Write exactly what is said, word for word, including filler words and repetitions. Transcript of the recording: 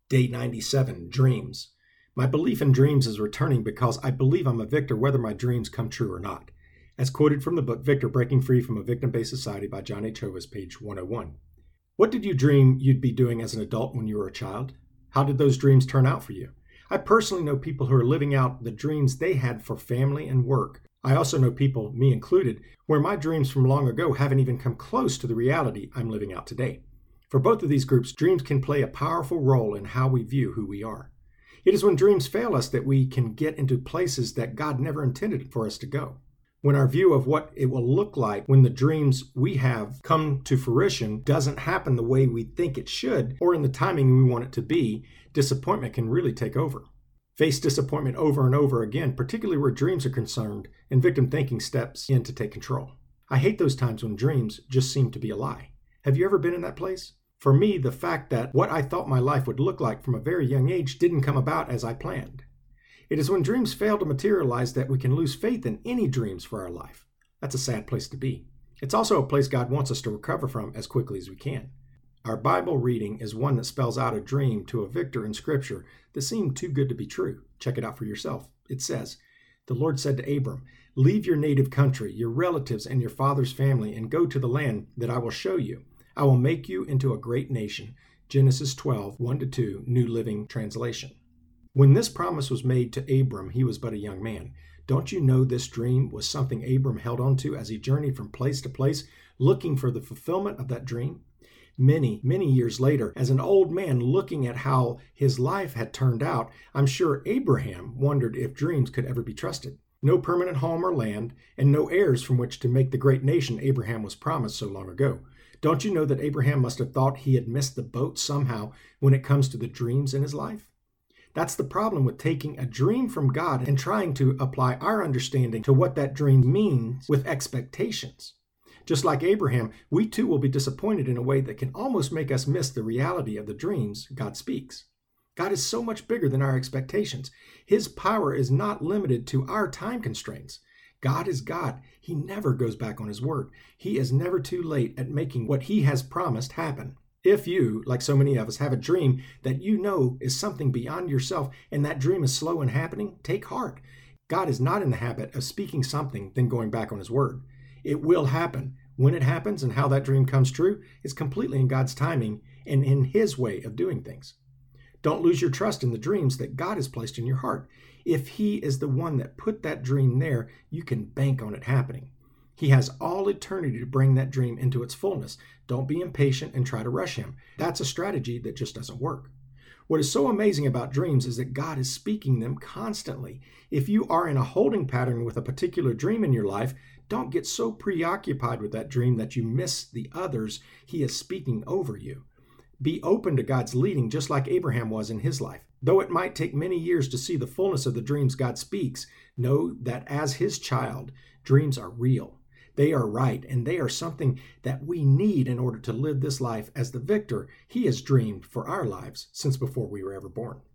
Day ninety-seven, Dreams. My belief in dreams is returning because I believe I'm a victor whether my dreams come true or not. As quoted from the book Victor, Breaking Free from a Victim-Based Society by John H. Hovis, page one oh one. What did you dream you'd be doing as an adult when you were a child? How did those dreams turn out for you? I personally know people who are living out the dreams they had for family and work. I also know people, me included, where my dreams from long ago haven't even come close to the reality I'm living out today. For both of these groups, dreams can play a powerful role in how we view who we are. It is when dreams fail us that we can get into places that God never intended for us to go. When our view of what it will look like when the dreams we have come to fruition doesn't happen the way we think it should, or in the timing we want it to be, disappointment can really take over. Face disappointment over and over again, particularly where dreams are concerned, and victim thinking steps in to take control. I hate those times when dreams just seem to be a lie. Have you ever been in that place? For me, the fact that what I thought my life would look like from a very young age didn't come about as I planned. It is when dreams fail to materialize that we can lose faith in any dreams for our life. That's a sad place to be. It's also a place God wants us to recover from as quickly as we can. Our Bible reading is one that spells out a dream to a victor in Scripture that seemed too good to be true. Check it out for yourself. It says, "The Lord said to Abram, 'Leave your native country, your relatives, and your father's family, and go to the land that I will show you. I will make you into a great nation.'" Genesis twelve, one to two, New Living Translation. When this promise was made to Abram, he was but a young man. Don't you know this dream was something Abram held on to as he journeyed from place to place, looking for the fulfillment of that dream? Many, many years later, as an old man looking at how his life had turned out, I'm sure Abraham wondered if dreams could ever be trusted. No permanent home or land, and no heirs from which to make the great nation Abraham was promised so long ago. Don't you know that Abraham must have thought he had missed the boat somehow when it comes to the dreams in his life? That's the problem with taking a dream from God and trying to apply our understanding to what that dream means with expectations. Just like Abraham, we too will be disappointed in a way that can almost make us miss the reality of the dreams God speaks. God is so much bigger than our expectations. His power is not limited to our time constraints. God is God. He never goes back on his word. He is never too late at making what he has promised happen. If you, like so many of us, have a dream that you know is something beyond yourself and that dream is slow in happening, take heart. God is not in the habit of speaking something then going back on his word. It will happen. When it happens and how that dream comes true is completely in God's timing and in his way of doing things. Don't lose your trust in the dreams that God has placed in your heart. If he is the one that put that dream there, you can bank on it happening. He has all eternity to bring that dream into its fullness. Don't be impatient and try to rush him. That's a strategy that just doesn't work. What is so amazing about dreams is that God is speaking them constantly. If you are in a holding pattern with a particular dream in your life, don't get so preoccupied with that dream that you miss the others he is speaking over you. Be open to God's leading just like Abraham was in his life. Though it might take many years to see the fullness of the dreams God speaks, know that as his child, dreams are real. They are right, and they are something that we need in order to live this life as the victor he has dreamed for our lives since before we were ever born.